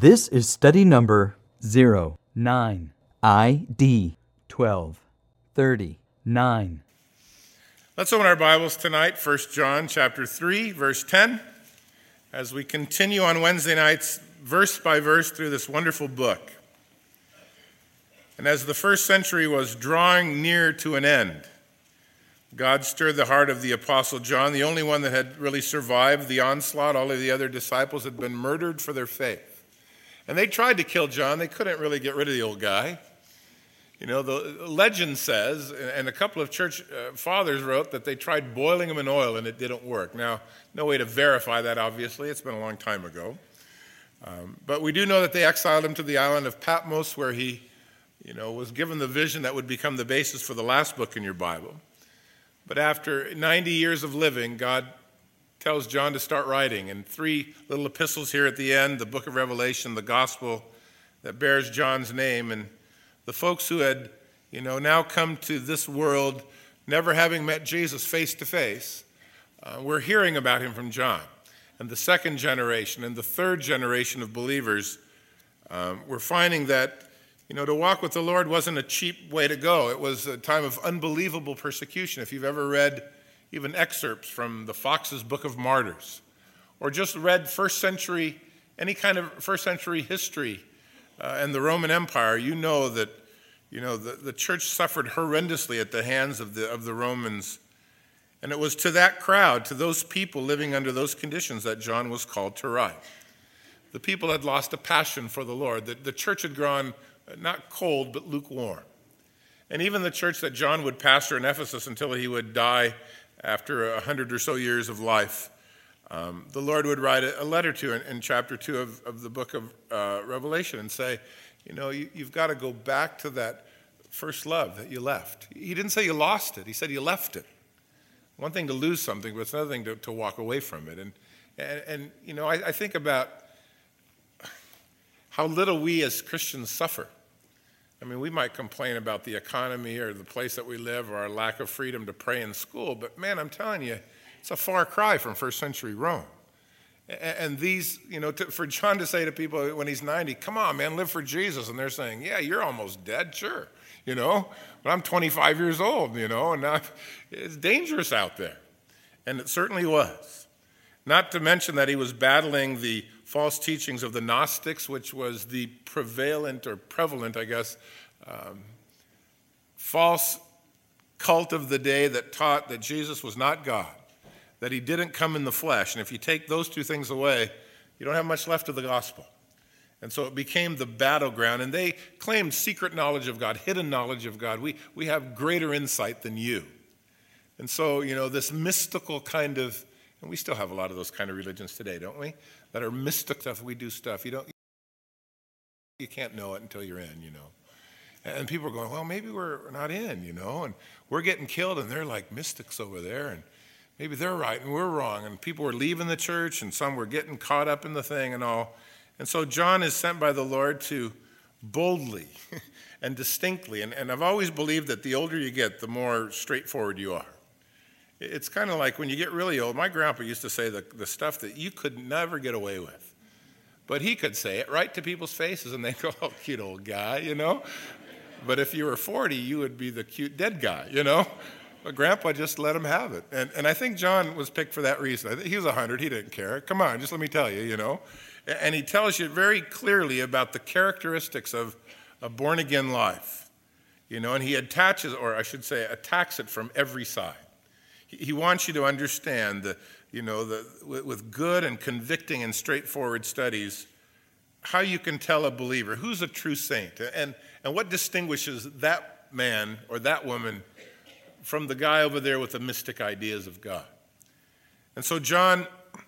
This is study number 09, ID 1239. Let's open our Bibles tonight, 1 John chapter 3, verse 10, as we continue on Wednesday nights, verse by verse, through this wonderful book. And as the first century was drawing near to an end, God stirred the heart of the Apostle John, the only one that had really survived the onslaught. All of the other disciples had been murdered for their faith. And they tried to kill John. They couldn't really get rid of the old guy. You know, the legend says, and a couple of church fathers wrote, that they tried boiling him in oil and it didn't work. Now, no way to verify that, obviously. It's been a long time ago. But we do know that they exiled him to the island of Patmos, where he, was given the vision that would become the basis for the last book in your Bible. But after 90 years of living, God tells John to start writing. And 3 little epistles here at the end, the book of Revelation, the gospel that bears John's name. And the folks who had, now come to this world, never having met Jesus face to face, we're hearing about him from John. And the second generation and the third generation of believers, we're finding that, to walk with the Lord wasn't a cheap way to go. It was a time of unbelievable persecution. If you've ever read even excerpts from the Fox's Book of Martyrs, or just read any kind of first century history and the Roman Empire, you know that, the church suffered horrendously at the hands of the Romans. And it was to that crowd, to those people living under those conditions, that John was called to write. The people had lost a passion for the Lord. The church had grown not cold, but lukewarm. And even the church that John would pastor in Ephesus until he would die after 100 or so years of life, the Lord would write a letter to in chapter 2 of the book of Revelation and say, you've got to go back to that first love that you left. He didn't say you lost it. He said you left it. One thing to lose something, but it's another thing to walk away from it. And I think about how little we as Christians suffer. I mean, we might complain about the economy or the place that we live or our lack of freedom to pray in school, but man, I'm telling you, it's a far cry from first century Rome. And these, for John to say to people when he's 90, come on, man, live for Jesus. And they're saying, yeah, you're almost dead, sure, but I'm 25 years old, and it's dangerous out there. And it certainly was. Not to mention that he was battling the false teachings of the Gnostics, which was the prevalent, I guess, false cult of the day that taught that Jesus was not God, that he didn't come in the flesh. And if you take those two things away, you don't have much left of the gospel. And so it became the battleground. And they claimed secret knowledge of God, hidden knowledge of God. We have greater insight than you. And so, this mystical kind of, and we still have a lot of those kind of religions today, don't we? That are mystic stuff. We do stuff. You can't know it until you're in, And people are going, well, maybe we're not in, and we're getting killed, and they're like mystics over there, and maybe they're right and we're wrong. And people were leaving the church, and some were getting caught up in the thing and all. And so John is sent by the Lord to boldly and distinctly, and I've always believed that the older you get, the more straightforward you are. It's kind of like when you get really old. My grandpa used to say the stuff that you could never get away with. But he could say it right to people's faces, and they'd go, oh, cute old guy, But if you were 40, you would be the cute dead guy, But Grandpa just let him have it. And I think John was picked for that reason. He was 100. He didn't care. Come on, just let me tell you, And he tells you very clearly about the characteristics of a born-again life, And he attacks it from every side. He wants you to understand with good and convicting and straightforward studies, how you can tell a believer who's a true saint and what distinguishes that man or that woman from the guy over there with the mystic ideas of God. And so John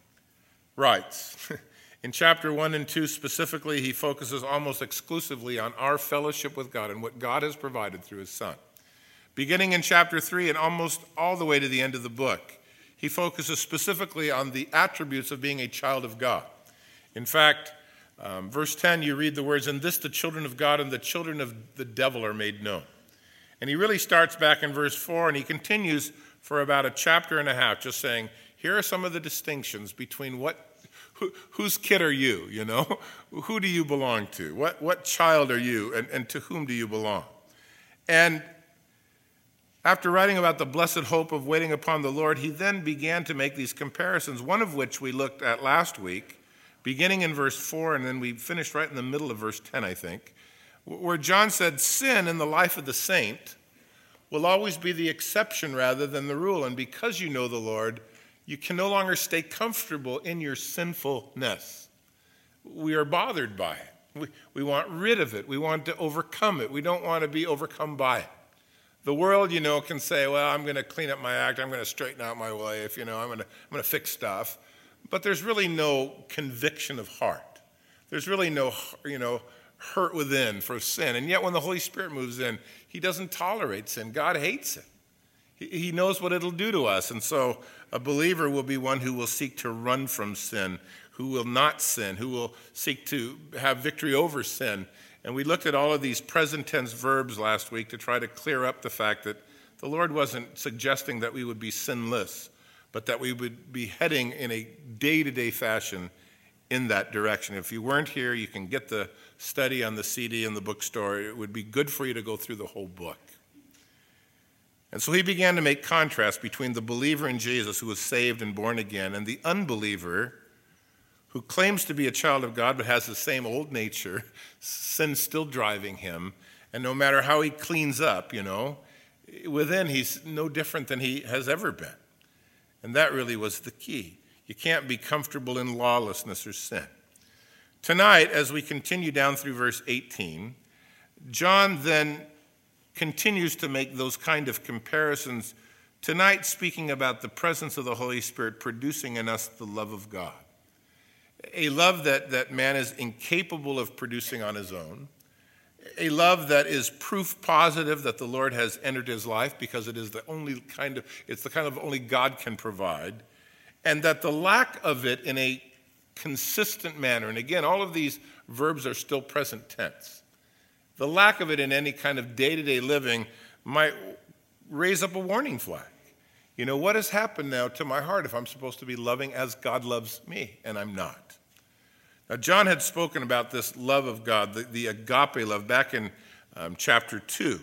writes, in chapter 1 and 2 specifically, he focuses almost exclusively on our fellowship with God and what God has provided through his Son. Beginning in chapter 3 and almost all the way to the end of the book, he focuses specifically on the attributes of being a child of God. In fact, verse 10, you read the words, "In this the children of God and the children of the devil are made known." And he really starts back in verse 4, and he continues for about a chapter and a half, just saying, here are some of the distinctions between Whose kid are you, you know? Who do you belong to? What child are you, and to whom do you belong? And after writing about the blessed hope of waiting upon the Lord, he then began to make these comparisons, one of which we looked at last week, beginning in verse 4, and then we finished right in the middle of verse 10, I think, where John said, sin in the life of the saint will always be the exception rather than the rule. And because you know the Lord, you can no longer stay comfortable in your sinfulness. We are bothered by it. We want rid of it. We want to overcome it. We don't want to be overcome by it. The world, you know, can say, well, I'm going to clean up my act. I'm going to straighten out my life. You know, I'm going to fix stuff. But there's really no conviction of heart. There's really no, hurt within for sin. And yet when the Holy Spirit moves in, he doesn't tolerate sin. God hates it. He knows what it'll do to us. And so a believer will be one who will seek to run from sin, who will not sin, who will seek to have victory over sin. And we looked at all of these present tense verbs last week to try to clear up the fact that the Lord wasn't suggesting that we would be sinless, but that we would be heading in a day-to-day fashion in that direction. If you weren't here, you can get the study on the CD in the bookstore. It would be good for you to go through the whole book. And so he began to make contrast between the believer in Jesus who was saved and born again and the unbeliever who claims to be a child of God but has the same old nature, sin still driving him, and no matter how he cleans up, within he's no different than he has ever been. And that really was the key. You can't be comfortable in lawlessness or sin. Tonight, as we continue down through verse 18, John then continues to make those kind of comparisons, tonight speaking about the presence of the Holy Spirit producing in us the love of God. A love that man is incapable of producing on his own. A love that is proof positive that the Lord has entered his life because it is the kind of only God can provide. And that the lack of it in a consistent manner, and again, all of these verbs are still present tense. The lack of it in any kind of day-to-day living might raise up a warning flag. What has happened now to my heart if I'm supposed to be loving as God loves me, and I'm not? Now, John had spoken about this love of God, the agape love, back in chapter 2.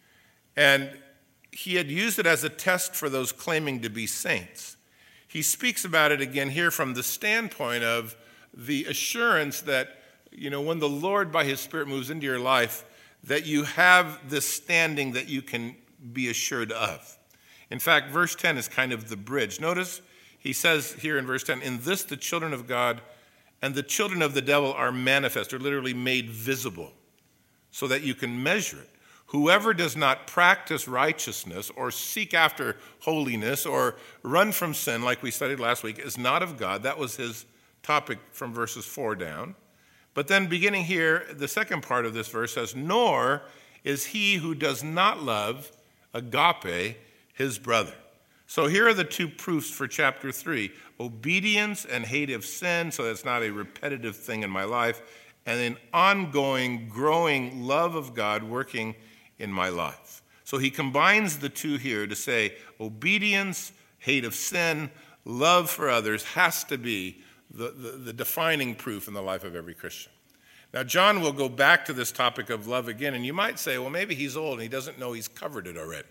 And he had used it as a test for those claiming to be saints. He speaks about it again here from the standpoint of the assurance that, when the Lord by his Spirit moves into your life, that you have this standing that you can be assured of. In fact, verse 10 is kind of the bridge. Notice he says here in verse 10, in this the children of God and the children of the devil are manifest, or literally made visible, so that you can measure it. Whoever does not practice righteousness or seek after holiness or run from sin, like we studied last week, is not of God. That was his topic from verses 4 down. But then beginning here, the second part of this verse says, nor is he who does not love, agape, his brother. So here are the two proofs for chapter 3. Obedience and hate of sin, so that's not a repetitive thing in my life, and an ongoing, growing love of God working in my life. So he combines the two here to say obedience, hate of sin, love for others has to be the defining proof in the life of every Christian. Now, John will go back to this topic of love again, and you might say, well, maybe he's old and he doesn't know he's covered it already.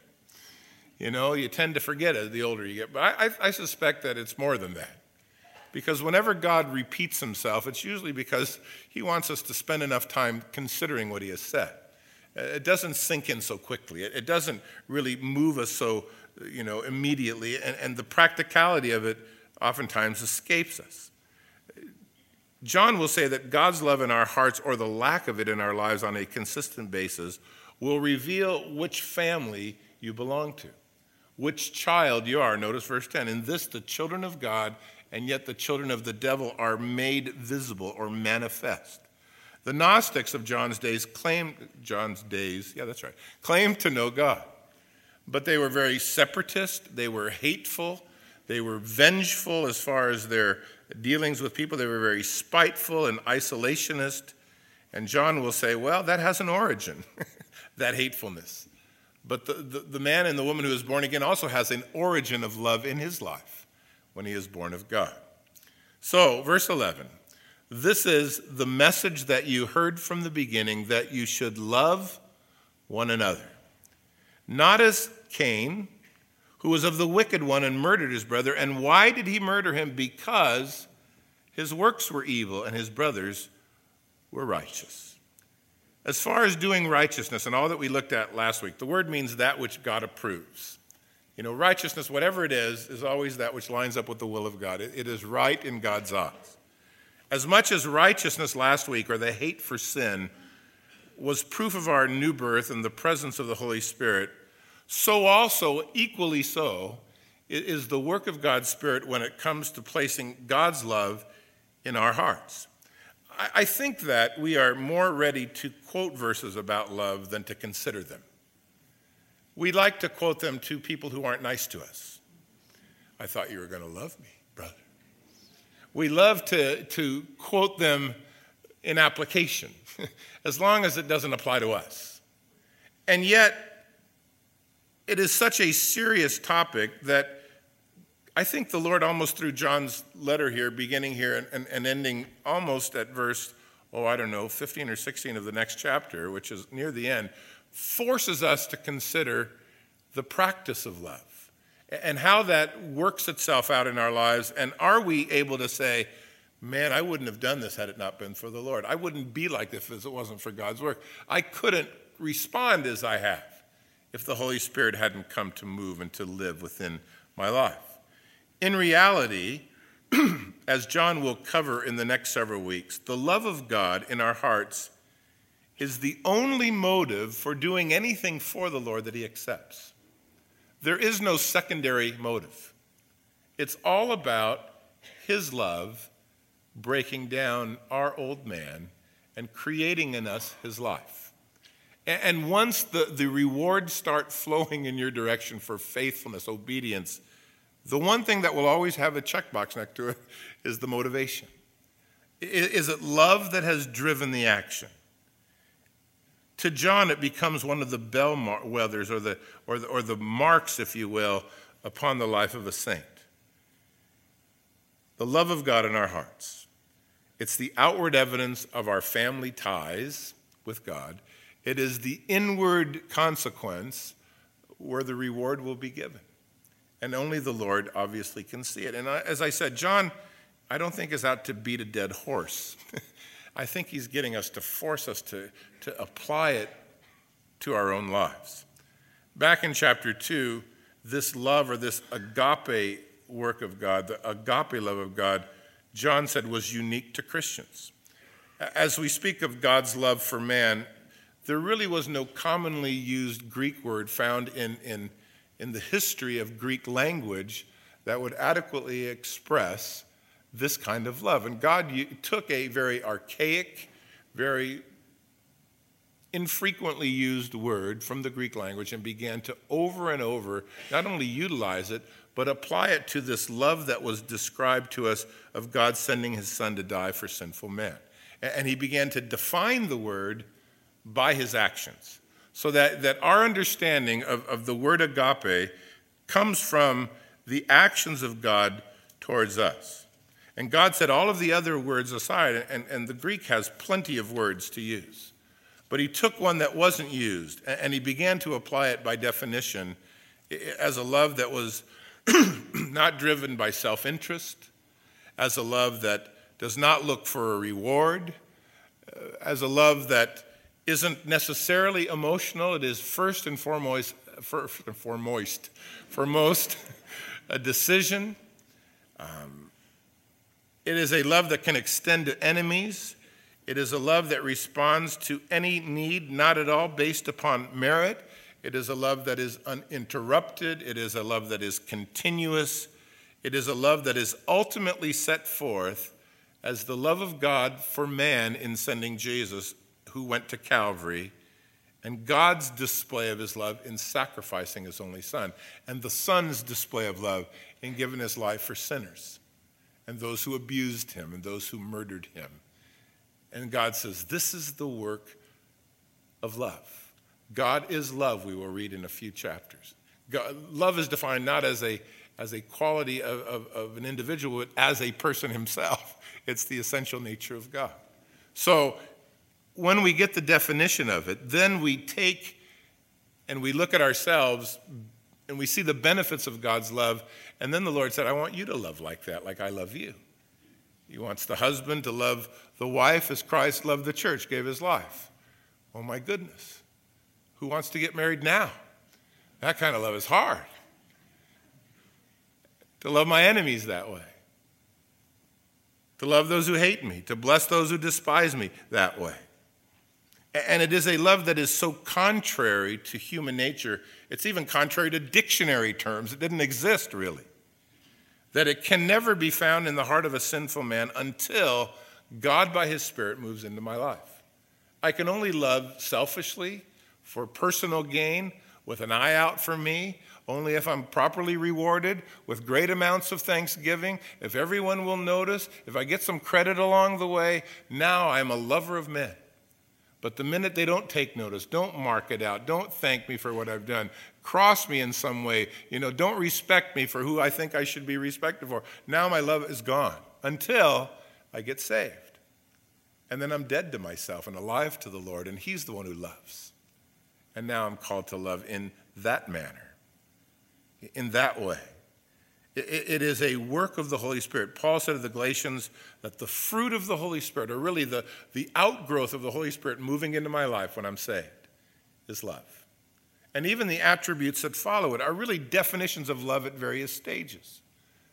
You tend to forget it the older you get. But I suspect that it's more than that. Because whenever God repeats himself, it's usually because he wants us to spend enough time considering what he has said. It doesn't sink in so quickly. It doesn't really move us so, immediately. And the practicality of it oftentimes escapes us. John will say that God's love in our hearts, or the lack of it in our lives on a consistent basis, will reveal which family you belong to, which child you are. Notice verse 10. In this, the children of God and yet the children of the devil are made visible or manifest. The Gnostics of John's days claimed to know God. But they were very separatist, they were hateful, they were vengeful as far as their dealings with people. They were very spiteful and isolationist. And John will say, well, that has an origin, that hatefulness. But the man and the woman who is born again also has an origin of love in his life when he is born of God. So, verse 11. This is the message that you heard from the beginning, that you should love one another. Not as Cain, who was of the wicked one and murdered his brother. And why did he murder him? Because his works were evil and his brothers were righteous. As far as doing righteousness and all that we looked at last week, the word means that which God approves. You know, righteousness, whatever it is always that which lines up with the will of God. It is right in God's eyes. As much as righteousness last week, or the hate for sin, was proof of our new birth and the presence of the Holy Spirit, so also, equally so, is the work of God's Spirit when it comes to placing God's love in our hearts. I think that we are more ready to quote verses about love than to consider them. We like to quote them to people who aren't nice to us. I thought you were going to love me, brother. We love to quote them in application, as long as it doesn't apply to us. And yet, it is such a serious topic that I think the Lord, almost through John's letter here, beginning here and ending almost at verse, 15 or 16 of the next chapter, which is near the end, forces us to consider the practice of love and how that works itself out in our lives. And are we able to say, man, I wouldn't have done this had it not been for the Lord. I wouldn't be like this if it wasn't for God's work. I couldn't respond as I have if the Holy Spirit hadn't come to move and to live within my life. In reality, as John will cover in the next several weeks, the love of God in our hearts is the only motive for doing anything for the Lord that he accepts. There is no secondary motive. It's all about his love breaking down our old man and creating in us his life. And once the rewards start flowing in your direction for faithfulness, obedience, the one thing that will always have a checkbox next to it is the motivation. Is it love that has driven the action? To John, it becomes one of the bellwethers or the marks, if you will, upon the life of a saint. The love of God in our hearts. It's the outward evidence of our family ties with God. It is the inward consequence where the reward will be given. And only the Lord obviously can see it. And as I said, John, I don't think is out to beat a dead horse. I think he's getting us to force us to apply it to our own lives. Back in chapter 2, this love or this agape work of God, the agape love of God, John said was unique to Christians. As we speak of God's love for man, there really was no commonly used Greek word found in the history of Greek language that would adequately express this kind of love. And God took a very archaic, very infrequently used word from the Greek language and began to over and over not only utilize it, but apply it to this love that was described to us of God sending his son to die for sinful man. And he began to define the word by his actions, so that our understanding of the word agape comes from the actions of God towards us. And God set all of the other words aside, and the Greek has plenty of words to use. But he took one that wasn't used, and he began to apply it by definition as a love that was not driven by self-interest, as a love that does not look for a reward, as a love that isn't necessarily emotional. It is first and foremost a decision. It is a love that can extend to enemies. It is a love that responds to any need, not at all based upon merit. It is a love that is uninterrupted. It is a love that is continuous. It is a love that is ultimately set forth as the love of God for man in sending Jesus, who went to Calvary, and God's display of his love in sacrificing his only son, and the son's display of love in giving his life for sinners, and those who abused him, and those who murdered him. And God says, this is the work of love. God is love, we will read in a few chapters. Love is defined not as a as a quality of an individual, as a person himself. It's the essential nature of God. So when we get the definition of it, then we take and we look at ourselves and we see the benefits of God's love. And then the Lord said, I want you to love like that, like I love you. He wants the husband to love the wife as Christ loved the church, gave his life. Oh my goodness. Who wants to get married now? That kind of love is hard. To love my enemies that way. To love those who hate me. To bless those who despise me that way. And it is a love that is so contrary to human nature. It's even contrary to dictionary terms. It didn't exist really. That it can never be found in the heart of a sinful man until God by his Spirit moves into my life. I can only love selfishly, for personal gain, with an eye out for me, only if I'm properly rewarded with great amounts of thanksgiving, if everyone will notice, if I get some credit along the way. Now I'm a lover of men. But the minute they don't take notice, don't mark it out, don't thank me for what I've done, cross me in some way, don't respect me for who I think I should be respected for, now my love is gone until I get saved. And then I'm dead to myself and alive to the Lord, and he's the one who loves. And now I'm called to love in that manner, in that way. It is a work of the Holy Spirit. Paul said to the Galatians that the fruit of the Holy Spirit, or really the outgrowth of the Holy Spirit moving into my life when I'm saved, is love. And even the attributes that follow it are really definitions of love at various stages.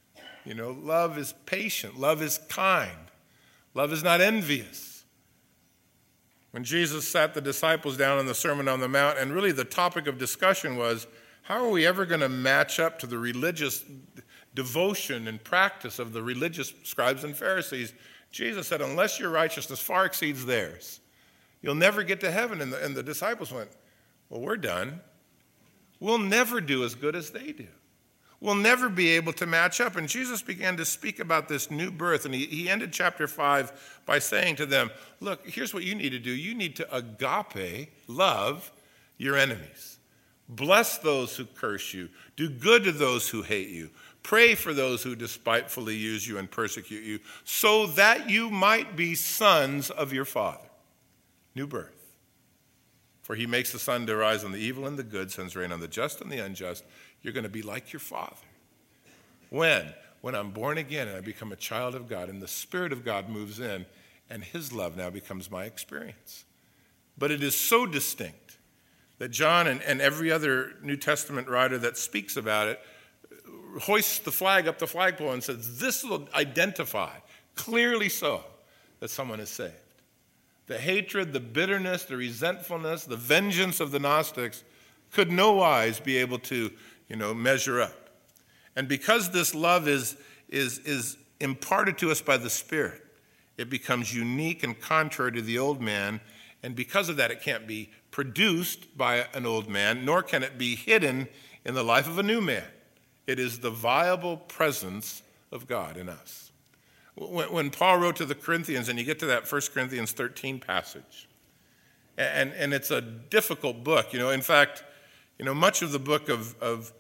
Love is patient. Love is kind. Love is not envious. When Jesus sat the disciples down in the Sermon on the Mount, and really the topic of discussion was, how are we ever going to match up to the religious devotion and practice of the religious scribes and Pharisees? Jesus said, unless your righteousness far exceeds theirs, you'll never get to heaven. And the disciples went, well, we're done. We'll never do as good as they do. We'll never be able to match up. And Jesus began to speak about this new birth. And he ended chapter 5 by saying to them, look, here's what you need to do. You need to agape, love your enemies. Bless those who curse you. Do good to those who hate you. Pray for those who despitefully use you and persecute you, so that you might be sons of your Father. New birth. For he makes the sun to rise on the evil and the good, sends rain on the just and the unjust. You're going to be like your Father. When I'm born again and I become a child of God, and the Spirit of God moves in, and his love now becomes my experience. But it is so distinct that John and every other New Testament writer that speaks about it hoists the flag up the flagpole and says, this will identify, clearly so, that someone is saved. The hatred, the bitterness, the resentfulness, the vengeance of the Gnostics could no wise be able to, measure up. And because this love is imparted to us by the Spirit, it becomes unique and contrary to the old man, and because of that, it can't be produced by an old man, nor can it be hidden in the life of a new man. It is the viable presence of God in us. When Paul wrote to the Corinthians, and you get to that 1 Corinthians 13 passage, and it's a difficult book. In fact, much of the book of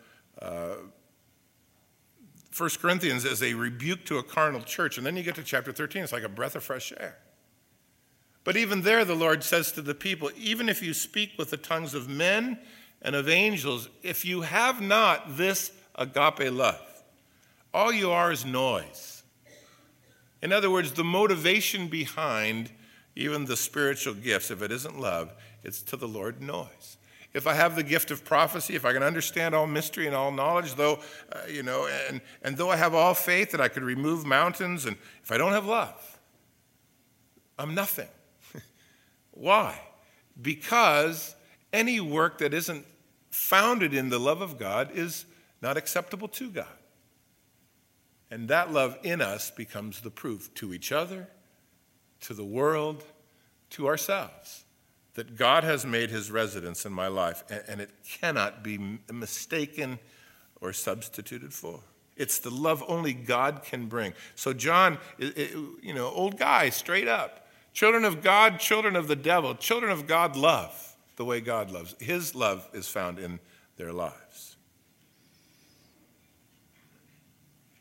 1 Corinthians is a rebuke to a carnal church, and then you get to chapter 13, it's like a breath of fresh air. But even there, the Lord says to the people, even if you speak with the tongues of men and of angels, if you have not this agape love, all you are is noise. In other words, the motivation behind even the spiritual gifts, if it isn't love, it's to the Lord noise. If I have the gift of prophecy, if I can understand all mystery and all knowledge, though, and though I have all faith that I could remove mountains, and if I don't have love, I'm nothing. Why? Because any work that isn't founded in the love of God is not acceptable to God. And that love in us becomes the proof to each other, to the world, to ourselves, that God has made his residence in my life, and it cannot be mistaken or substituted for. It's the love only God can bring. So John, old guy, straight up. Children of God, children of the devil. Children of God love the way God loves. His love is found in their lives.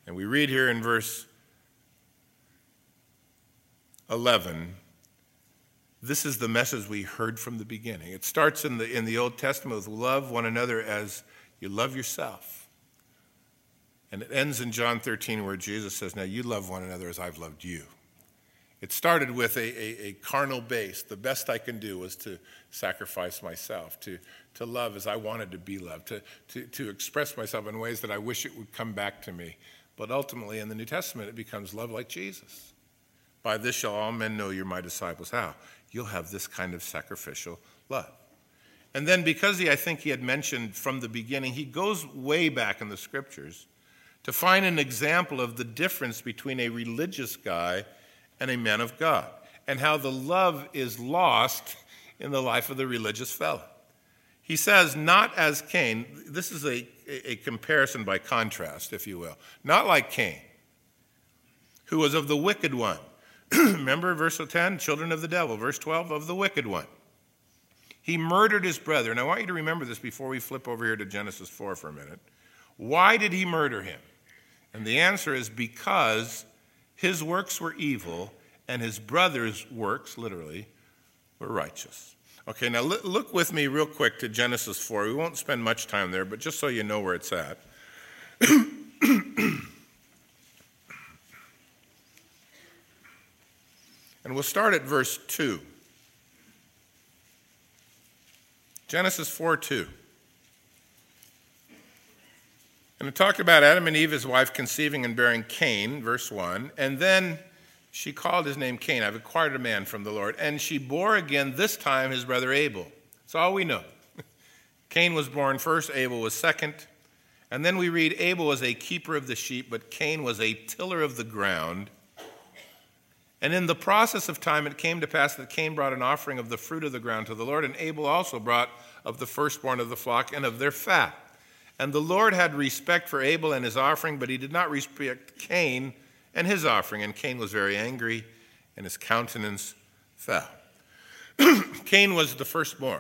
And we read here in verse 11, this is the message we heard from the beginning. It starts in the Old Testament with love one another as you love yourself. And it ends in John 13 where Jesus says, now you love one another as I've loved you. It started with a carnal base. The best I can do was to sacrifice myself, to love as I wanted to be loved, to express myself in ways that I wish it would come back to me. But ultimately in the New Testament, it becomes love like Jesus. By this shall all men know you're my disciples. How? You'll have this kind of sacrificial love. And then because I think he had mentioned from the beginning, he goes way back in the scriptures to find an example of the difference between a religious guy and a man of God, and how the love is lost in the life of the religious fellow. He says, not as Cain, this is a comparison by contrast, if you will, not like Cain, who was of the wicked one. Remember verse 10, children of the devil. Verse 12, of the wicked one. He murdered his brother. And I want you to remember this before we flip over here to Genesis 4 for a minute. Why did he murder him? And the answer is because his works were evil and his brother's works, literally, were righteous. Okay, now look with me real quick to Genesis 4. We won't spend much time there, but just so you know where it's at. And we'll start at verse 2. Genesis 4:2. And it talked about Adam and Eve, his wife, conceiving and bearing Cain, verse 1. And then she called his name Cain. I've acquired a man from the Lord. And she bore again, this time, his brother Abel. That's all we know. Cain was born first, Abel was second. And then we read Abel was a keeper of the sheep, but Cain was a tiller of the ground. And in the process of time, it came to pass that Cain brought an offering of the fruit of the ground to the Lord, and Abel also brought of the firstborn of the flock and of their fat. And the Lord had respect for Abel and his offering, but he did not respect Cain and his offering. And Cain was very angry, and his countenance fell. Cain was the firstborn.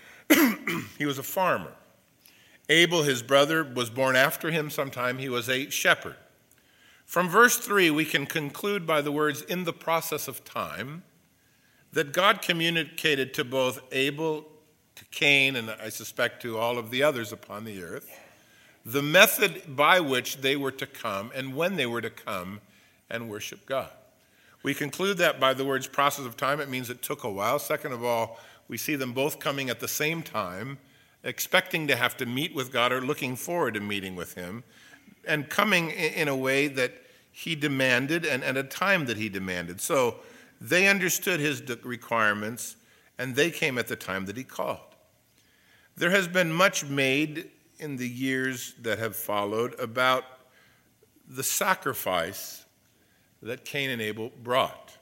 He was a farmer. Abel, his brother, was born after him sometime. He was a shepherd. From verse 3, we can conclude by the words, in the process of time, that God communicated to both Abel, to Cain, and I suspect to all of the others upon the earth, the method by which they were to come and when they were to come and worship God. We conclude that by the words process of time. It means it took a while. Second of all, we see them both coming at the same time, expecting to have to meet with God or looking forward to meeting with him, and coming in a way that he demanded and at a time that he demanded. So they understood his requirements, and they came at the time that he called. There has been much made in the years that have followed about the sacrifice that Cain and Abel brought.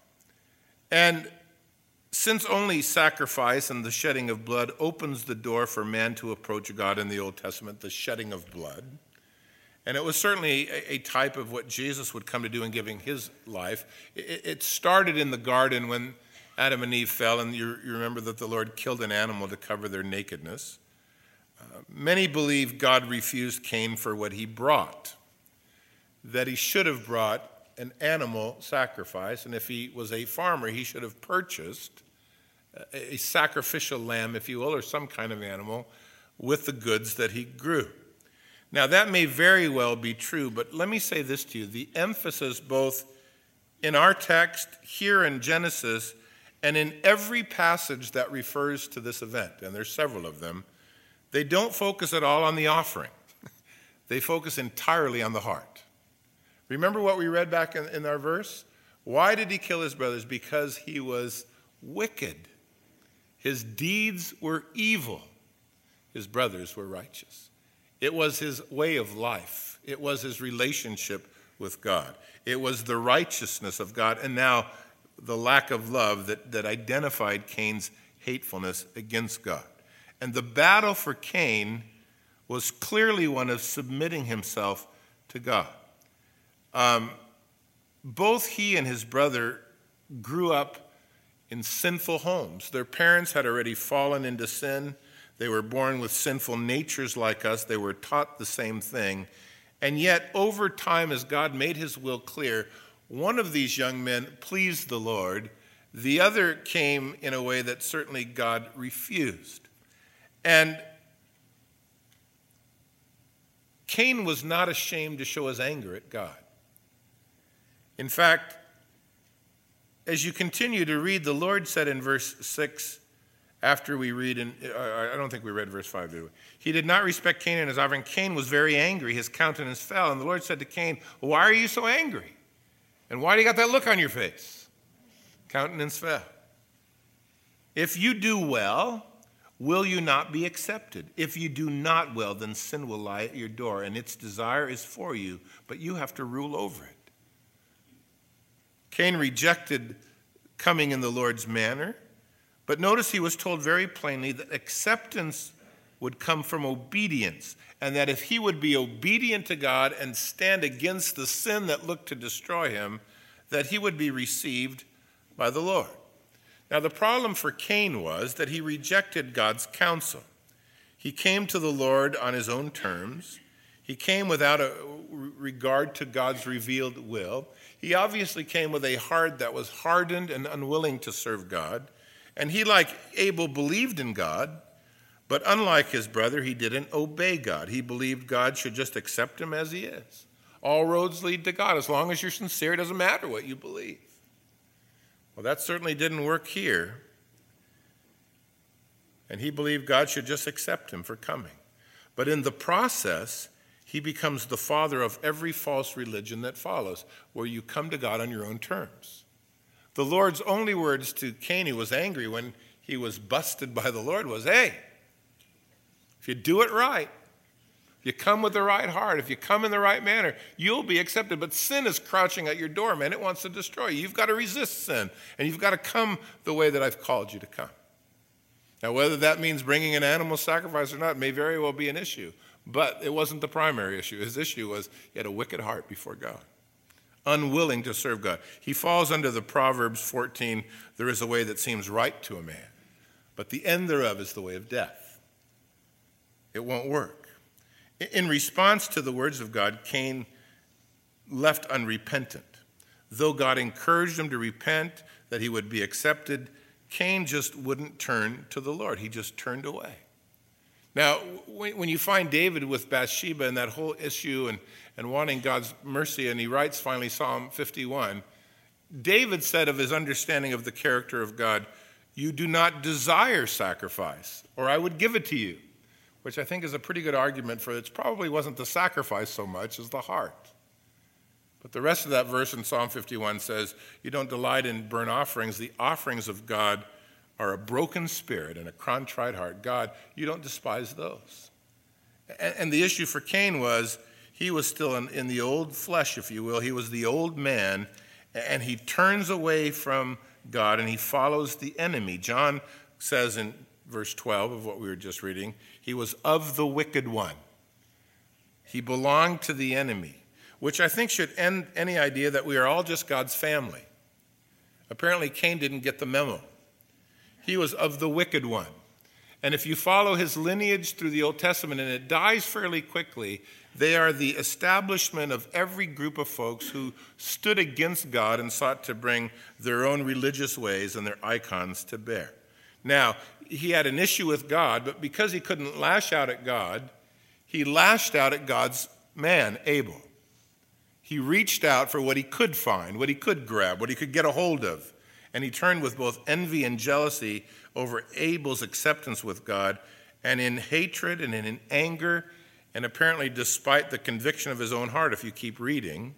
And since only sacrifice and the shedding of blood opens the door for man to approach God in the Old Testament, the shedding of blood, and it was certainly a type of what Jesus would come to do in giving his life. It started in the garden when Adam and Eve fell, and you remember that the Lord killed an animal to cover their nakedness. Many believe God refused Cain for what he brought, that he should have brought an animal sacrifice, and if he was a farmer, he should have purchased a sacrificial lamb, if you will, or some kind of animal with the goods that he grew. Now, that may very well be true, but let me say this to you. The emphasis both in our text here in Genesis and in every passage that refers to this event, and there's several of them, they don't focus at all on the offering. They focus entirely on the heart. Remember what we read back in our verse? Why did he kill his brothers? Because he was wicked. His deeds were evil. His brothers were righteous. It was his way of life. It was his relationship with God. It was the righteousness of God, and now the lack of love that identified Cain's hatefulness against God. And the battle for Cain was clearly one of submitting himself to God. Both he and his brother grew up in sinful homes. Their parents had already fallen into sin. They were born with sinful natures like us. They were taught the same thing. And yet, over time, as God made his will clear, one of these young men pleased the Lord. The other came in a way that certainly God refused. And Cain was not ashamed to show his anger at God. In fact, as you continue to read, the Lord said in verse 6, after we read, I don't think we read verse 5, did we? He did not respect Cain and his offering. Cain was very angry. His countenance fell. And the Lord said to Cain, why are you so angry? And why do you got that look on your face? Countenance fell. If you do well, will you not be accepted? If you do not well, then sin will lie at your door, and its desire is for you, but you have to rule over it. Cain rejected coming in the Lord's manner, but notice he was told very plainly that acceptance would come from obedience, and that if he would be obedient to God and stand against the sin that looked to destroy him, that he would be received by the Lord. Now, the problem for Cain was that he rejected God's counsel. He came to the Lord on his own terms. He came without a regard to God's revealed will. He obviously came with a heart that was hardened and unwilling to serve God. And he, like Abel, believed in God, but unlike his brother, he didn't obey God. He believed God should just accept him as he is. All roads lead to God. As long as you're sincere, it doesn't matter what you believe. Well, that certainly didn't work here. And he believed God should just accept him for coming. But in the process, he becomes the father of every false religion that follows, where you come to God on your own terms. The Lord's only words to Cain, who was angry when he was busted by the Lord, was, hey, if you do it right, if you come with the right heart, if you come in the right manner, you'll be accepted. But sin is crouching at your door, man. It wants to destroy you. You've got to resist sin, and you've got to come the way that I've called you to come. Now, whether that means bringing an animal sacrifice or not may very well be an issue, but it wasn't the primary issue. His issue was he had a wicked heart before God, unwilling to serve God. He falls under the Proverbs 14, there is a way that seems right to a man, but the end thereof is the way of death. It won't work. In response to the words of God, Cain left unrepentant. Though God encouraged him to repent, that he would be accepted, Cain just wouldn't turn to the Lord. He just turned away. Now, when you find David with Bathsheba and that whole issue and wanting God's mercy, and he writes finally Psalm 51, David said of his understanding of the character of God, you do not desire sacrifice, or I would give it to you. Which I think is a pretty good argument for it probably wasn't the sacrifice so much as the heart. But the rest of that verse in Psalm 51 says, you don't delight in burnt offerings. The offerings of God are a broken spirit and a contrite heart. God, you don't despise those. And the issue for Cain was he was still in the old flesh, if you will. He was the old man, and he turns away from God and he follows the enemy. John says in verse 12 of what we were just reading, he was of the wicked one. He belonged to the enemy, which I think should end any idea that we are all just God's family. Apparently, Cain didn't get the memo. He was of the wicked one. And if you follow his lineage through the Old Testament, and it dies fairly quickly, they are the establishment of every group of folks who stood against God and sought to bring their own religious ways and their icons to bear. Now, he had an issue with God, but because he couldn't lash out at God, he lashed out at God's man, Abel. He reached out for what he could find, what he could grab, what he could get a hold of. And he turned with both envy and jealousy over Abel's acceptance with God, and in hatred and in anger, and apparently despite the conviction of his own heart, if you keep reading,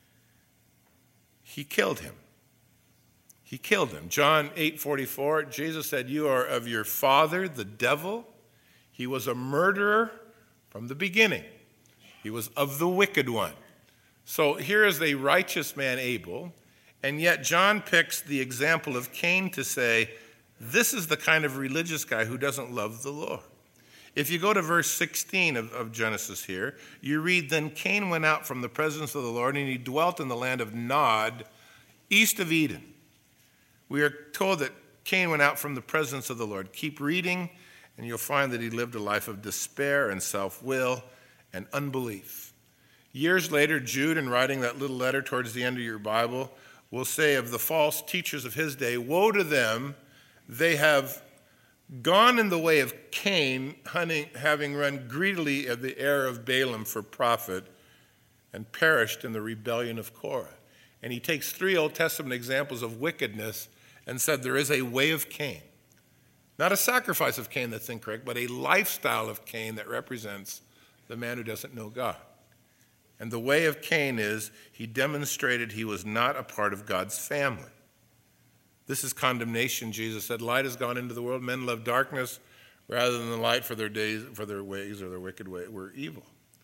he killed him. He killed him. John 8:44, Jesus said, you are of your father, the devil. He was a murderer from the beginning. He was of the wicked one. So here is a righteous man, Abel, and yet John picks the example of Cain to say, this is the kind of religious guy who doesn't love the Lord. If you go to verse 16 of Genesis here, you read, then Cain went out from the presence of the Lord, and he dwelt in the land of Nod, east of Eden. We are told that Cain went out from the presence of the Lord. Keep reading, and you'll find that he lived a life of despair and self-will and unbelief. Years later, Jude, in writing that little letter towards the end of your Bible, will say of the false teachers of his day, woe to them, they have gone in the way of Cain, having run greedily at the heir of Balaam for profit, and perished in the rebellion of Korah. And he takes 3 Old Testament examples of wickedness and said there is a way of Cain. Not a sacrifice of Cain that's incorrect, but a lifestyle of Cain that represents the man who doesn't know God. And the way of Cain is he demonstrated he was not a part of God's family. This is condemnation. Jesus said, light has gone into the world. Men love darkness rather than the light, for their ways or their wicked way were evil.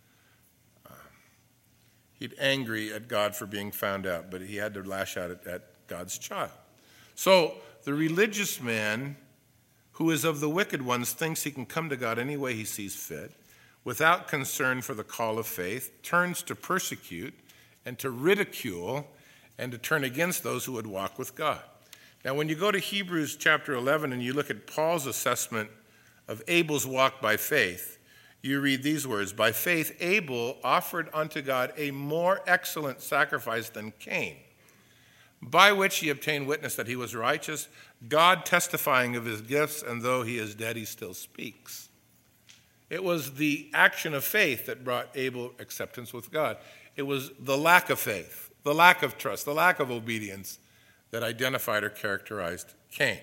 He'd angry at God for being found out, but he had to lash out at God's child. So the religious man who is of the wicked ones thinks he can come to God any way he sees fit, without concern for the call of faith, turns to persecute and to ridicule and to turn against those who would walk with God. Now, when you go to Hebrews chapter 11 and you look at Paul's assessment of Abel's walk by faith, you read these words, by faith Abel offered unto God a more excellent sacrifice than Cain, by which he obtained witness that he was righteous, God testifying of his gifts, and though he is dead, he still speaks. It was the action of faith that brought Abel acceptance with God. It was the lack of faith, the lack of trust, the lack of obedience that identified or characterized Cain.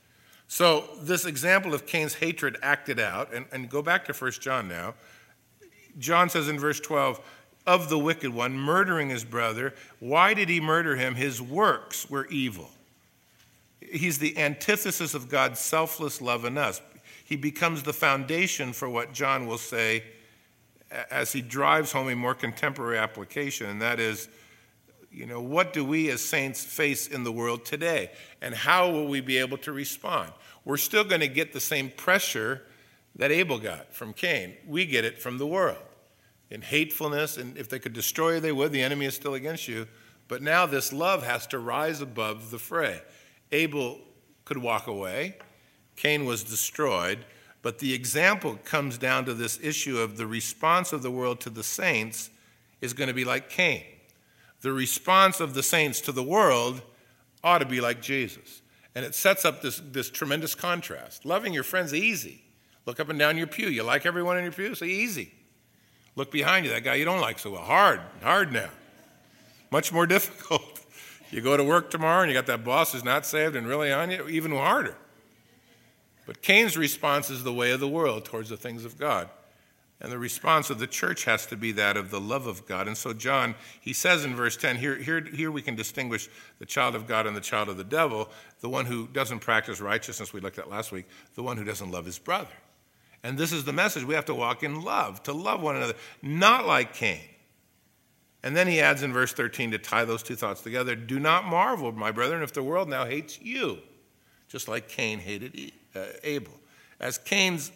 So this example of Cain's hatred acted out, and go back to 1 John now. John says in verse 12, of the wicked one, murdering his brother. Why did he murder him? His works were evil. He's the antithesis of God's selfless love in us. He becomes the foundation for what John will say as he drives home a more contemporary application, and that is, what do we as saints face in the world today? And how will we be able to respond? We're still going to get the same pressure that Abel got from Cain. We get it from the world in hatefulness, and if they could destroy you, they would. The enemy is still against you. But now this love has to rise above the fray. Abel could walk away. Cain was destroyed. But the example comes down to this issue of the response of the world to the saints is going to be like Cain. The response of the saints to the world ought to be like Jesus. And it sets up this tremendous contrast. Loving your friends, easy. Look up and down your pew. You like everyone in your pew? Say easy. Look behind you, that guy you don't like so well. Hard now. Much more difficult. You go to work tomorrow and you got that boss who's not saved and really on you, even harder. But Cain's response is the way of the world towards the things of God. And the response of the church has to be that of the love of God. And so John, he says in verse 10, here we can distinguish the child of God and the child of the devil, the one who doesn't practice righteousness, we looked at last week, the one who doesn't love his brother. And this is the message. We have to walk in love, to love one another, not like Cain. And then he adds in verse 13 to tie those two thoughts together, do not marvel, my brethren, if the world now hates you, just like Cain hated Abel. As Cain's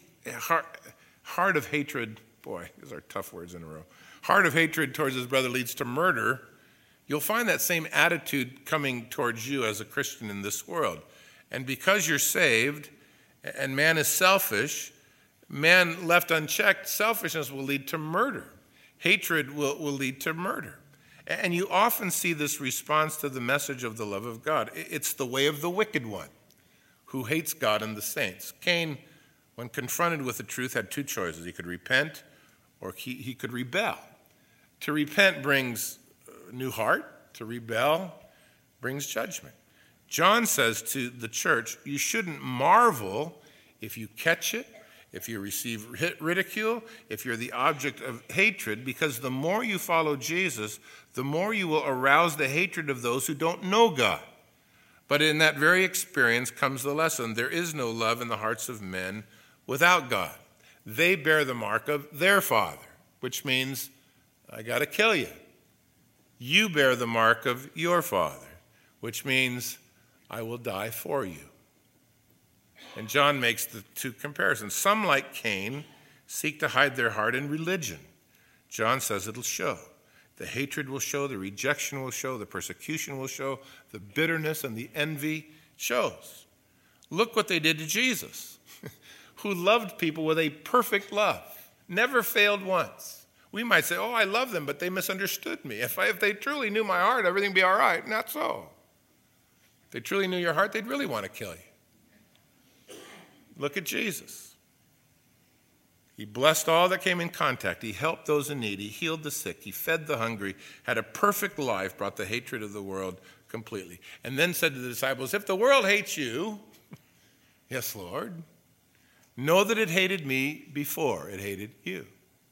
heart of hatred, boy, these are tough words in a row. Heart of hatred towards his brother leads to murder. You'll find that same attitude coming towards you as a Christian in this world. And because you're saved and man is selfish, man left unchecked, selfishness will lead to murder. Hatred will lead to murder. And you often see this response to the message of the love of God. It's the way of the wicked one who hates God and the saints. Cain, when confronted with the truth, had two choices. He could repent or he could rebel. To repent brings a new heart. To rebel brings judgment. John says to the church, you shouldn't marvel if you catch it, if you receive ridicule, if you're the object of hatred, because the more you follow Jesus, the more you will arouse the hatred of those who don't know God. But in that very experience comes the lesson. There is no love in the hearts of men without God. They bear the mark of their father, which means, I got to kill you. You bear the mark of your father, which means, I will die for you. And John makes the two comparisons. Some, like Cain, seek to hide their heart in religion. John says it'll show. The hatred will show, the rejection will show, the persecution will show, the bitterness and the envy shows. Look what they did to Jesus, who loved people with a perfect love, never failed once. We might say, oh, I love them, but they misunderstood me. If they truly knew my heart, everything would be all right. Not so. If they truly knew your heart, they'd really want to kill you. Look at Jesus. He blessed all that came in contact. He helped those in need. He healed the sick. He fed the hungry, had a perfect life, brought the hatred of the world completely. And then said to the disciples, if the world hates you, yes, Lord, know that it hated me before it hated you.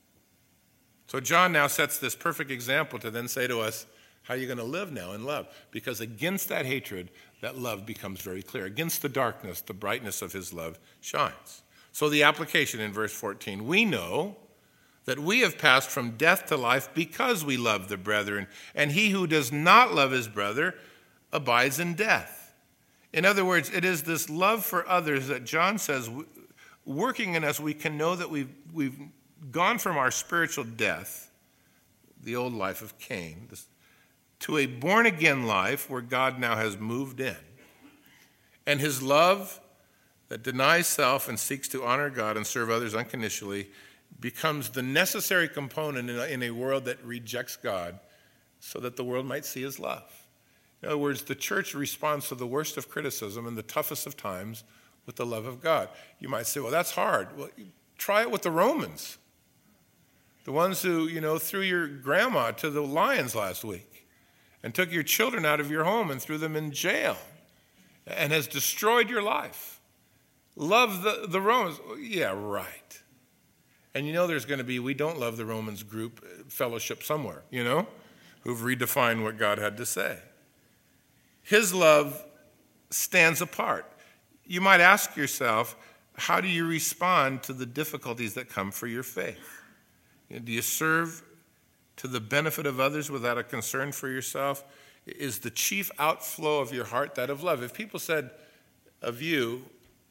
So John now sets this perfect example to then say to us, how are you going to live now in love? Because against that hatred, that love becomes very clear. Against the darkness, the brightness of his love shines. So the application in verse 14, we know that we have passed from death to life because we love the brethren, and he who does not love his brother abides in death. In other words, it is this love for others that John says, working in us, we can know that we've gone from our spiritual death, the old life of Cain, to a born-again life where God now has moved in. And his love that denies self and seeks to honor God and serve others unconditionally becomes the necessary component in a world that rejects God so that the world might see his love. In other words, the church responds to the worst of criticism and the toughest of times with the love of God. You might say, well, that's hard. Well, try it with the Romans. The ones who, threw your grandma to the lions last week and took your children out of your home and threw them in jail and has destroyed your life. Love the Romans. Yeah, right. And there's going to be, we don't love the Romans group fellowship somewhere, who've redefined what God had to say. His love stands apart. You might ask yourself, how do you respond to the difficulties that come for your faith? Do you serve to the benefit of others without a concern for yourself? Is the chief outflow of your heart that of love? If people said of you,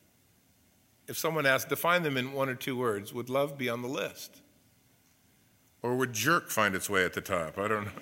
if someone asked, define them in one or two words, would love be on the list? Or would jerk find its way at the top? I don't know.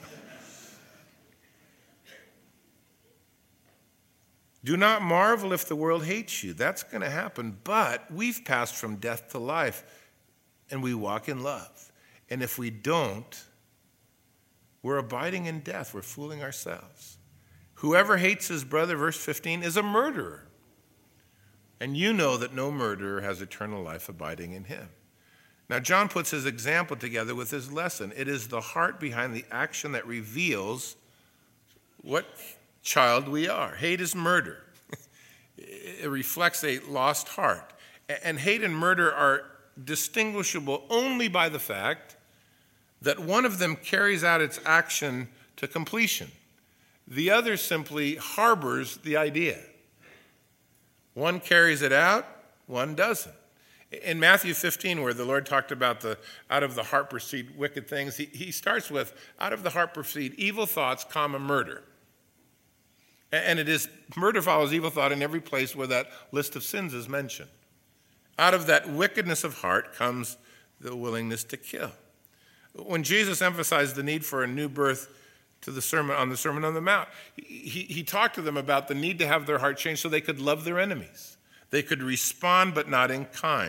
Do not marvel if the world hates you. That's going to happen. But we've passed from death to life, and we walk in love. And if we don't, we're abiding in death. We're fooling ourselves. Whoever hates his brother, verse 15, is a murderer. And you know that no murderer has eternal life abiding in him. Now, John puts his example together with his lesson. It is the heart behind the action that reveals what child we are. Hate is murder. It reflects a lost heart. And hate and murder are distinguishable only by the fact that one of them carries out its action to completion. The other simply harbors the idea. One carries it out, one doesn't. In Matthew 15, where the Lord talked about out of the heart proceed wicked things, he starts with, out of the heart proceed evil thoughts, murder. And it is, murder follows evil thought in every place where that list of sins is mentioned. Out of that wickedness of heart comes the willingness to kill. When Jesus emphasized the need for a new birth to the Sermon on the Mount, he talked to them about the need to have their heart changed so they could love their enemies. They could respond, but not in kind.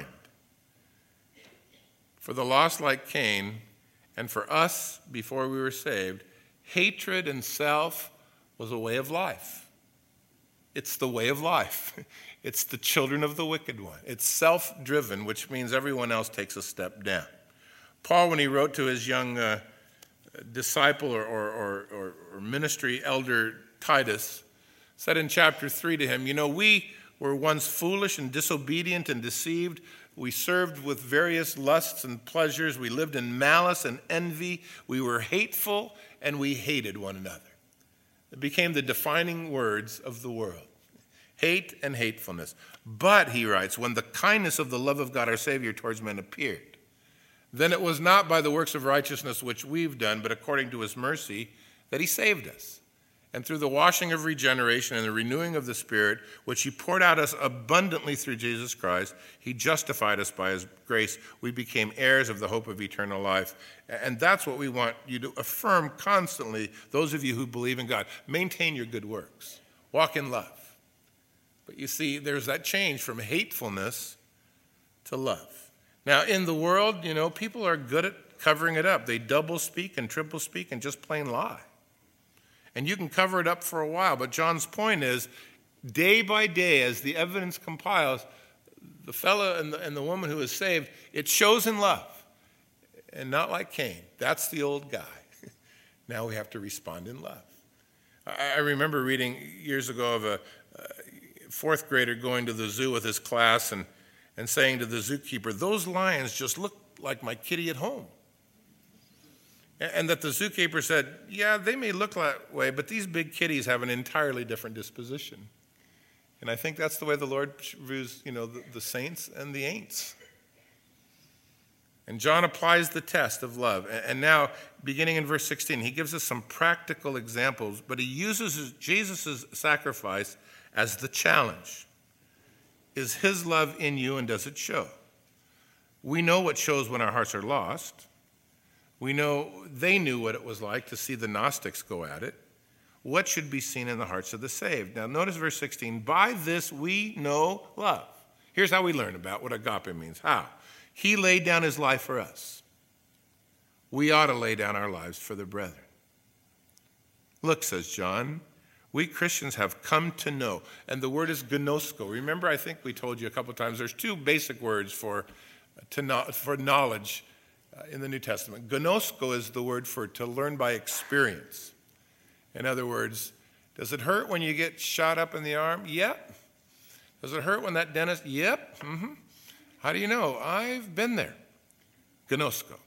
For the lost like Cain, and for us before we were saved, hatred and self was a way of life. It's the way of life. It's the children of the wicked one. It's self-driven, which means everyone else takes a step down. Paul, when he wrote to his young disciple or ministry elder Titus, said in chapter 3 to him, we were once foolish and disobedient and deceived. We served with various lusts and pleasures. We lived in malice and envy. We were hateful and we hated one another. It became the defining words of the world. Hate and hatefulness. But, he writes, when the kindness of the love of God our Savior towards men appeared, then it was not by the works of righteousness which we've done, but according to his mercy that he saved us. And through the washing of regeneration and the renewing of the Spirit, which he poured out us abundantly through Jesus Christ, he justified us by his grace. We became heirs of the hope of eternal life. And that's what we want you to affirm constantly, those of you who believe in God. Maintain your good works. Walk in love. But you see, there's that change from hatefulness to love. Now, in the world, people are good at covering it up. They double speak and triple speak and just plain lie. And you can cover it up for a while, but John's point is, day by day, as the evidence compiles, the fellow and the woman who is saved, it shows in love, and not like Cain. That's the old guy. Now we have to respond in love. I remember reading years ago of a fourth grader going to the zoo with his class and saying to the zookeeper, "Those lions just look like my kitty at home." And that the zookeeper said, "Yeah, they may look that way, but these big kitties have an entirely different disposition." And I think that's the way the Lord views, the saints and the ain'ts. And John applies the test of love. And now, beginning in verse 16, he gives us some practical examples, but he uses Jesus' sacrifice as the challenge. Is his love in you, and does it show? We know what shows when our hearts are lost. We know they knew what it was like to see the Gnostics go at it. What should be seen in the hearts of the saved? Now, notice verse 16. By this we know love. Here's how we learn about what agape means. How? He laid down his life for us. We ought to lay down our lives for the brethren. Look, says John, we Christians have come to know. And the word is gnosko. Remember, I think we told you a couple of times, there's two basic words for knowledge in the New Testament. Gnosko is the word for to learn by experience. In other words, does it hurt when you get shot up in the arm? Yep. Does it hurt when that dentist? Yep. Mm-hmm. How do you know? I've been there. Gnosko.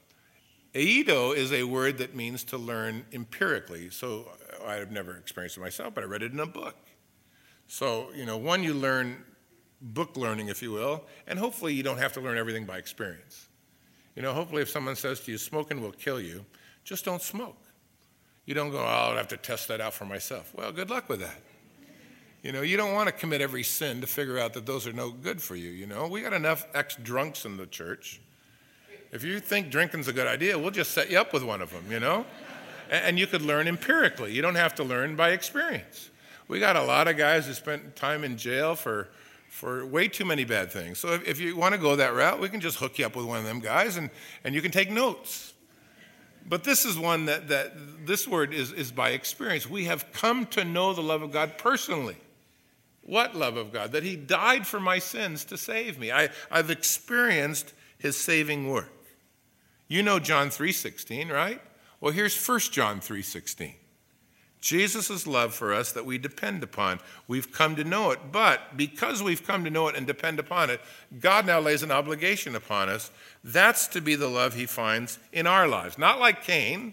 Eido is a word that means to learn empirically. So I've never experienced it myself, but I read it in a book. So, one, you learn book learning, if you will, and hopefully you don't have to learn everything by experience. Hopefully if someone says to you, smoking will kill you, just don't smoke. You don't go, I'll have to test that out for myself. Well, good luck with that. You don't want to commit every sin to figure out that those are no good for you, We got enough ex-drunks in the church. If you think drinking's a good idea, we'll just set you up with one of them, And you could learn empirically. You don't have to learn by experience. We got a lot of guys who spent time in jail for way too many bad things. So if you want to go that route, we can just hook you up with one of them guys and you can take notes. But this is one that this word is by experience. We have come to know the love of God personally. What love of God? That he died for my sins to save me. I've experienced his saving work. You know John 3:16, right? Well, here's 1 John 3:16. Jesus' love for us that we depend upon. We've come to know it, but because we've come to know it and depend upon it, God now lays an obligation upon us. That's to be the love he finds in our lives. Not like Cain,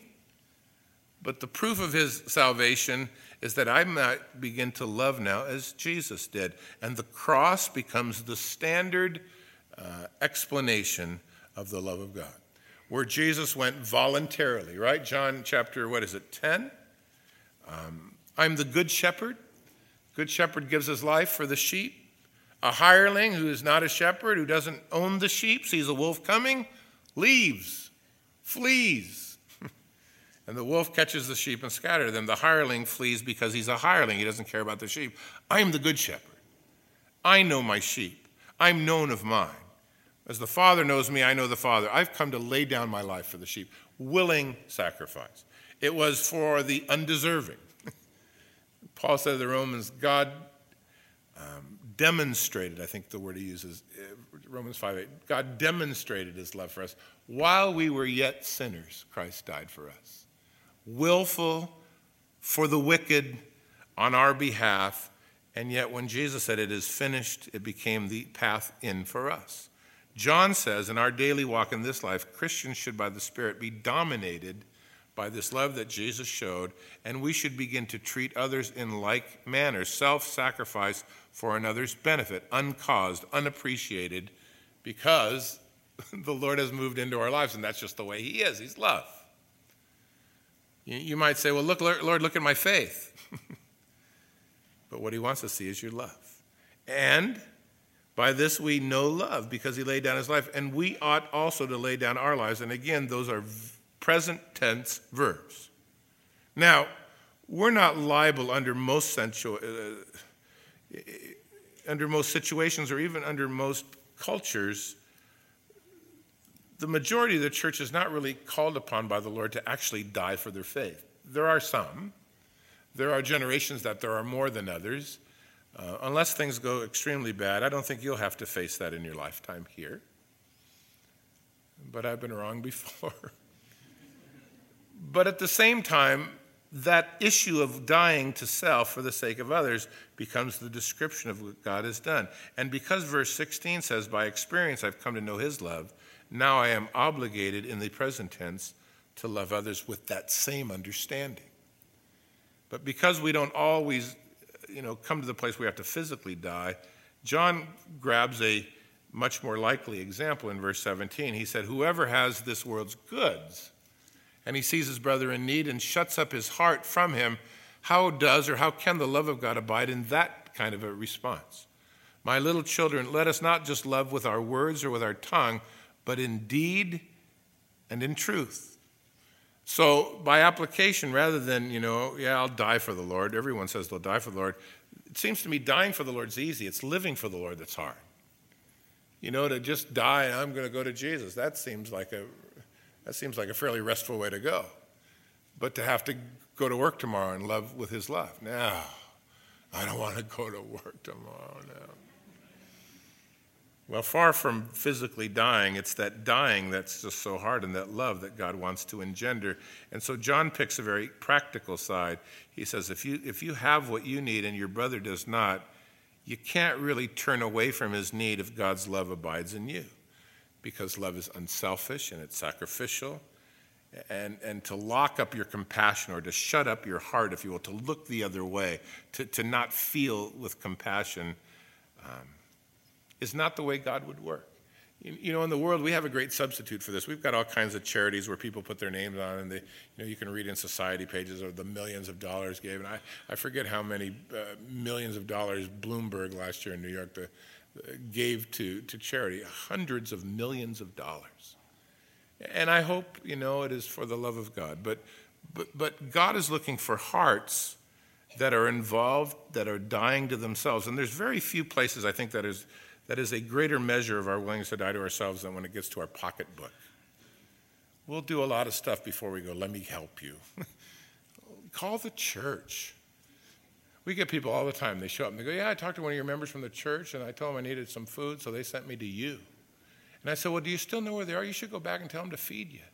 but the proof of his salvation is that I might begin to love now as Jesus did. And the cross becomes the standard explanation of the love of God, where Jesus went voluntarily, right? John chapter, 10? I'm the good shepherd. Good shepherd gives his life for the sheep. A hireling who is not a shepherd, who doesn't own the sheep, sees a wolf coming, leaves, flees. And the wolf catches the sheep and scatters them. The hireling flees because he's a hireling. He doesn't care about the sheep. I'm the good shepherd. I know my sheep. I'm known of mine. As the Father knows me, I know the Father. I've come to lay down my life for the sheep. Willing sacrifice. It was for the undeserving. Paul said to the Romans, God demonstrated, I think the word he uses, Romans 5:8, God demonstrated his love for us. While we were yet sinners, Christ died for us. Willful for the wicked on our behalf, and yet when Jesus said it is finished, it became the path in for us. John says in our daily walk in this life, Christians should by the Spirit be dominated by this love that Jesus showed, and we should begin to treat others in like manner, self-sacrifice for another's benefit, uncaused, unappreciated, because the Lord has moved into our lives, and that's just the way he is. He's love. You might say, well, look, Lord, look at my faith. But what he wants to see is your love. And by this we know love, because he laid down his life, and we ought also to lay down our lives. And again, those are present tense verbs. Now, we're not liable under most situations or even under most cultures the majority of the church is not really called upon by the Lord to actually die for their faith. There are some. There are generations that there are more than others. Unless things go extremely bad, I don't think you'll have to face that in your lifetime here. But I've been wrong before. But at the same time, that issue of dying to self for the sake of others becomes the description of what God has done. And because verse 16 says, by experience I've come to know his love, now I am obligated in the present tense to love others with that same understanding. But because we don't always, come to the place where we have to physically die, John grabs a much more likely example in verse 17. He said, whoever has this world's goods and he sees his brother in need and shuts up his heart from him, how can the love of God abide in that kind of a response? My little children, let us not just love with our words or with our tongue, but in deed and in truth. So by application, rather than, I'll die for the Lord. Everyone says they'll die for the Lord. It seems to me dying for the Lord's easy. It's living for the Lord that's hard. To just die and I'm going to go to Jesus, that seems like a fairly restful way to go. But to have to go to work tomorrow and love with his love. No, I don't want to go to work tomorrow, no. Well, far from physically dying, it's that dying that's just so hard and that love that God wants to engender. And so John picks a very practical side. He says, if you have what you need and your brother does not, you can't really turn away from his need if God's love abides in you. Because love is unselfish and it's sacrificial. And to lock up your compassion or to shut up your heart, if you will, to look the other way, to not feel with compassion, is not the way God would work. In the world, we have a great substitute for this. We've got all kinds of charities where people put their names on, and you can read in society pages of the millions of dollars gave. And I forget how many millions of dollars Bloomberg last year in New York gave to charity, hundreds of millions of dollars. And I hope, it is for the love of God. But God is looking for hearts that are involved, that are dying to themselves. And there's very few places, I think, that is a greater measure of our willingness to die to ourselves than when it gets to our pocketbook. We'll do a lot of stuff before we go, let me help you. Call the church. We get people all the time. They show up and they go, yeah, I talked to one of your members from the church and I told them I needed some food, so they sent me to you. And I said, well, do you still know where they are? You should go back and tell them to feed you.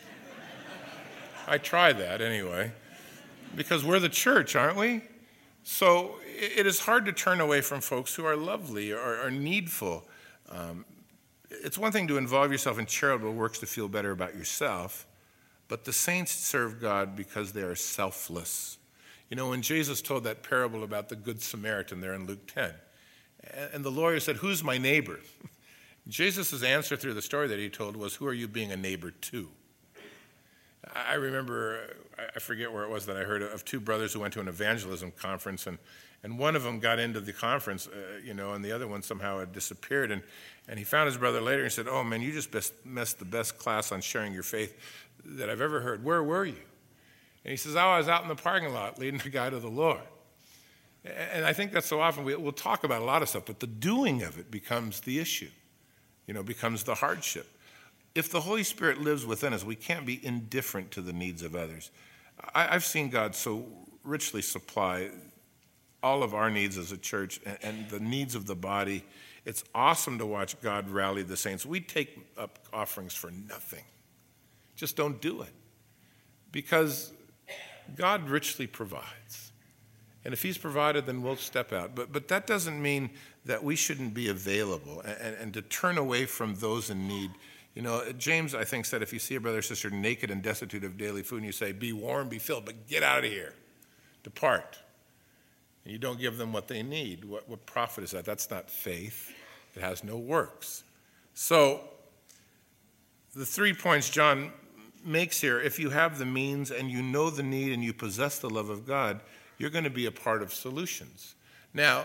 I try that anyway, because we're the church, aren't we? So it is hard to turn away from folks who are lovely or are needful. It's one thing to involve yourself in charitable works to feel better about yourself, but the saints serve God because they are selfless. When Jesus told that parable about the Good Samaritan there in Luke 10, and the lawyer said, who's my neighbor? Jesus' answer through the story that he told was, who are you being a neighbor to? I remember, I forget where it was that I heard of two brothers who went to an evangelism conference, and one of them got into the conference, and the other one somehow had disappeared. And he found his brother later and said, oh, man, you just missed the best class on sharing your faith that I've ever heard. Where were you? And he says, I was out in the parking lot leading the guy to the Lord. And I think that so often we'll talk about a lot of stuff, but the doing of it becomes the issue, becomes the hardship. If the Holy Spirit lives within us, we can't be indifferent to the needs of others. I've seen God so richly supply all of our needs as a church and the needs of the body. It's awesome to watch God rally the saints. We take up offerings for nothing. Just don't do it. Because God richly provides. And if he's provided, then we'll step out. But that doesn't mean that we shouldn't be available and to turn away from those in need. James, I think, said if you see a brother or sister naked and destitute of daily food, and you say, be warm, be filled, but get out of here. Depart. And you don't give them what they need. What profit is that? That's not faith. It has no works. So the 3 points John makes here, if you have the means and you know the need and you possess the love of God, you're going to be a part of solutions. Now,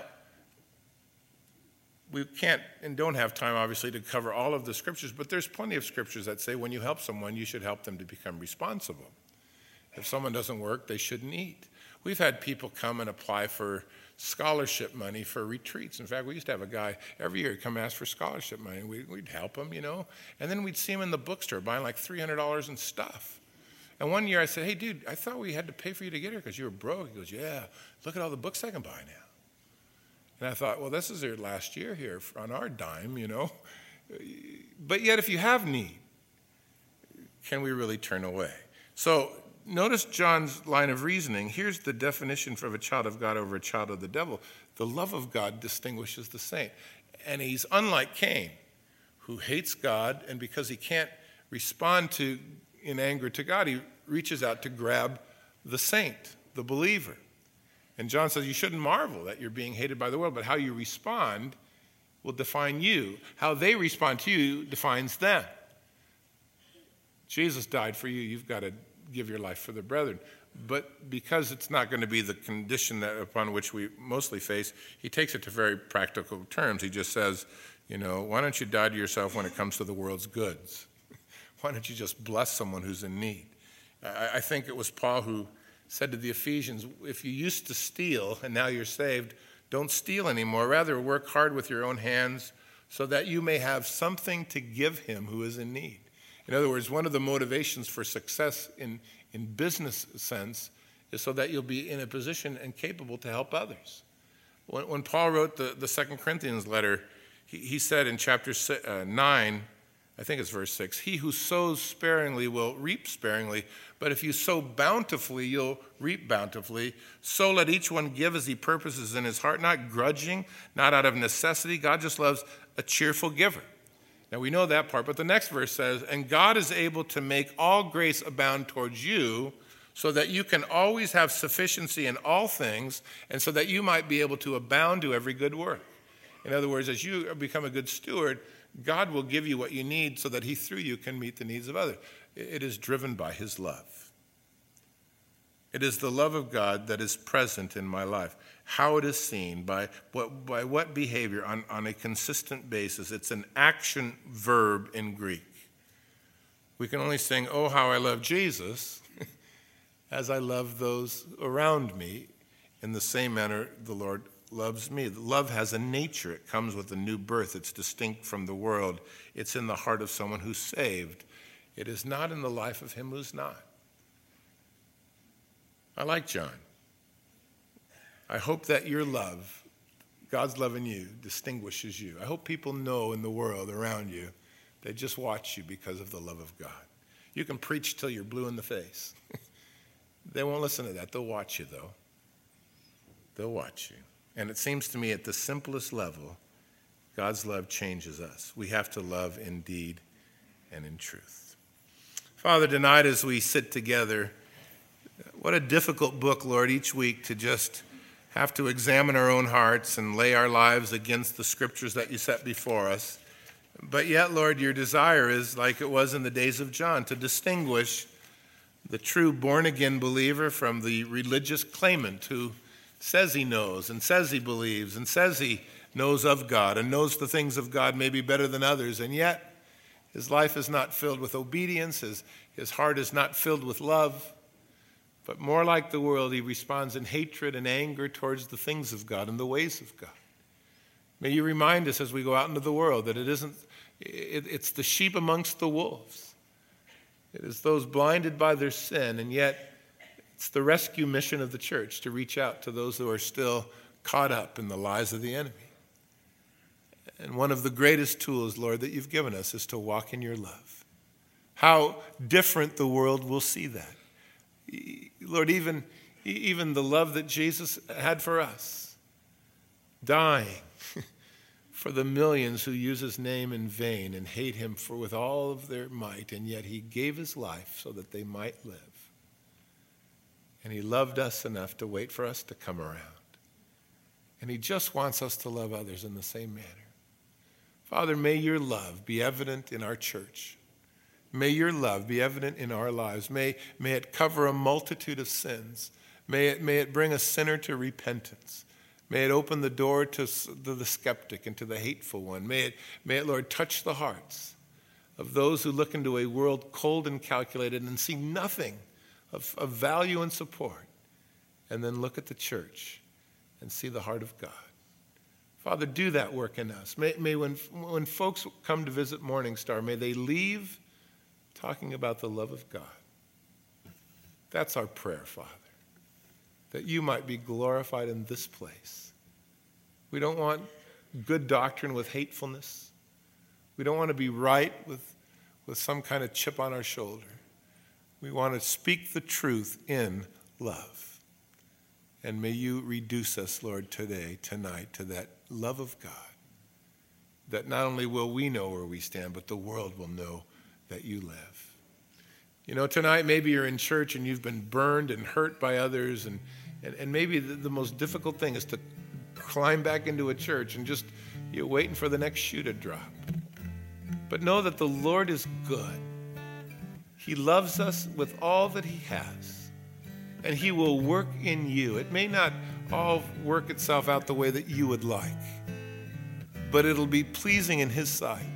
we can't and don't have time, obviously, to cover all of the scriptures, but there's plenty of scriptures that say when you help someone, you should help them to become responsible. If someone doesn't work, they shouldn't eat. We've had people come and apply for scholarship money for retreats. In fact, we used to have a guy every year come ask for scholarship money. We'd help him, and then we'd see him in the bookstore buying like $300 in stuff. And one year I said, hey, dude, I thought we had to pay for you to get here because you were broke. He goes, yeah, look at all the books I can buy now. And I thought, well, this is your last year here on our dime, But yet if you have need, can we really turn away? So notice John's line of reasoning. Here's the definition of a child of God over a child of the devil. The love of God distinguishes the saint. And he's unlike Cain, who hates God, and because he can't respond in anger to God, he reaches out to grab the saint, the believer. And John says you shouldn't marvel that you're being hated by the world, but how you respond will define you. How they respond to you defines them. Jesus died for you. You've got to give your life for the brethren. But because it's not going to be the condition upon which we mostly face, he takes it to very practical terms. He just says, why don't you die to yourself when it comes to the world's goods? Why don't you just bless someone who's in need? I think it was Paul who said to the Ephesians, if you used to steal and now you're saved, don't steal anymore. Rather, work hard with your own hands so that you may have something to give him who is in need. In other words, one of the motivations for success in business sense is so that you'll be in a position and capable to help others. When Paul wrote the 2 Corinthians letter, he said in chapter 9, I think it's verse 6, he who sows sparingly will reap sparingly, but if you sow bountifully, you'll reap bountifully. So let each one give as he purposes in his heart, not grudging, not out of necessity. God just loves a cheerful giver. Now we know that part, but the next verse says, and God is able to make all grace abound towards you, so that you can always have sufficiency in all things, and so that you might be able to abound to every good work. In other words, as you become a good steward, God will give you what you need so that he, through you, can meet the needs of others. It is driven by his love. It is the love of God that is present in my life. How it is seen, by what behavior on a consistent basis. It's an action verb in Greek. We can only sing, oh, how I love Jesus, as I love those around me, in the same manner the Lord loves me. Love has a nature. It comes with a new birth. It's distinct from the world. It's in the heart of someone who's saved. It is not in the life of him who's not. I like John. I hope that your love, God's love in you, distinguishes you. I hope people know in the world around you, they just watch you because of the love of God. You can preach till you're blue in the face. They won't listen to that. They'll watch you, though. They'll watch you. And it seems to me at the simplest level, God's love changes us. We have to love in deed and in truth. Father, tonight as we sit together, what a difficult book, Lord, each week to just have to examine our own hearts and lay our lives against the scriptures that you set before us. But yet, Lord, your desire is, like it was in the days of John, to distinguish the true born-again believer from the religious claimant who says he knows and says he believes and says he knows of God and knows the things of God maybe better than others, and yet his life is not filled with obedience, his heart is not filled with love, but more like the world, he responds in hatred and anger towards the things of God and the ways of God. May you remind us as we go out into the world that it's the sheep amongst the wolves. It is those blinded by their sin, and yet it's the rescue mission of the church to reach out to those who are still caught up in the lies of the enemy. And one of the greatest tools, Lord, that you've given us is to walk in your love. How different the world will see that. Lord, even the love that Jesus had for us, dying for the millions who use his name in vain and hate him with all of their might, and yet he gave his life so that they might live. And he loved us enough to wait for us to come around. And he just wants us to love others in the same manner. Father, may your love be evident in our church. May your love be evident in our lives. May it cover a multitude of sins. May it bring a sinner to repentance. May it open the door to the skeptic and to the hateful one. May it, Lord, touch the hearts of those who look into a world cold and calculated and see nothing of value and support, and then look at the church and see the heart of God. Father, do that work in us. May when folks come to visit Morning Star, may they leave talking about the love of God. That's our prayer, Father, that you might be glorified in this place. We don't want good doctrine with hatefulness. We don't want to be right with some kind of chip on our shoulder. We want to speak the truth in love. And may you reduce us, Lord, tonight, to that love of God, that not only will we know where we stand, but the world will know that you live. You know, tonight maybe you're in church and you've been burned and hurt by others, and maybe the most difficult thing is to climb back into a church and just you're waiting for the next shoe to drop. But know that the Lord is good. He loves us with all that he has, and he will work in you. It may not all work itself out the way that you would like, but it'll be pleasing in his sight.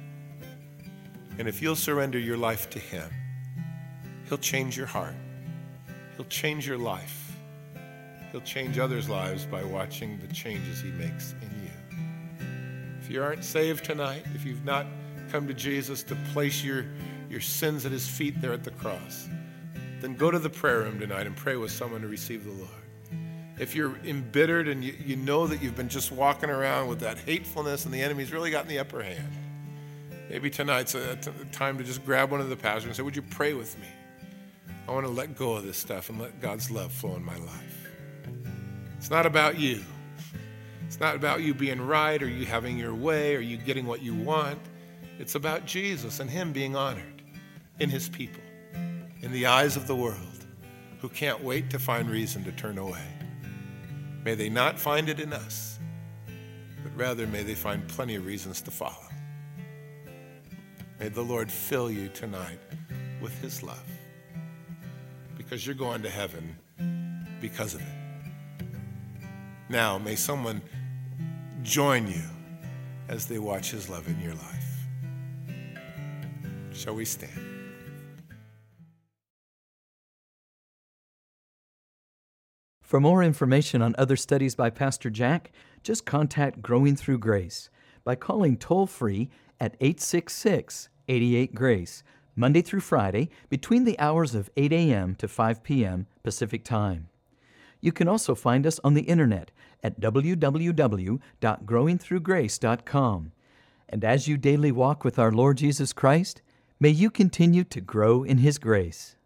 And if you'll surrender your life to him, he'll change your heart. He'll change your life. He'll change others' lives by watching the changes he makes in you. If you aren't saved tonight, if you've not come to Jesus to place your sins at his feet there at the cross, then go to the prayer room tonight and pray with someone to receive the Lord. If you're embittered and you know that you've been just walking around with that hatefulness and the enemy's really gotten the upper hand, maybe tonight's a time to just grab one of the pastors and say, would you pray with me? I want to let go of this stuff and let God's love flow in my life. It's not about you. It's not about you being right or you having your way or you getting what you want. It's about Jesus and him being honored in his people, in the eyes of the world, who can't wait to find reason to turn away. May they not find it in us, but rather may they find plenty of reasons to follow. May the Lord fill you tonight with his love, because you're going to heaven because of it. Now, may someone join you as they watch his love in your life. Shall we stand? For more information on other studies by Pastor Jack, just contact Growing Through Grace by calling toll-free at 866-88-GRACE, Monday through Friday, between the hours of 8 a.m. to 5 p.m. Pacific Time. You can also find us on the internet at www.growingthroughgrace.com. And as you daily walk with our Lord Jesus Christ, may you continue to grow in his grace.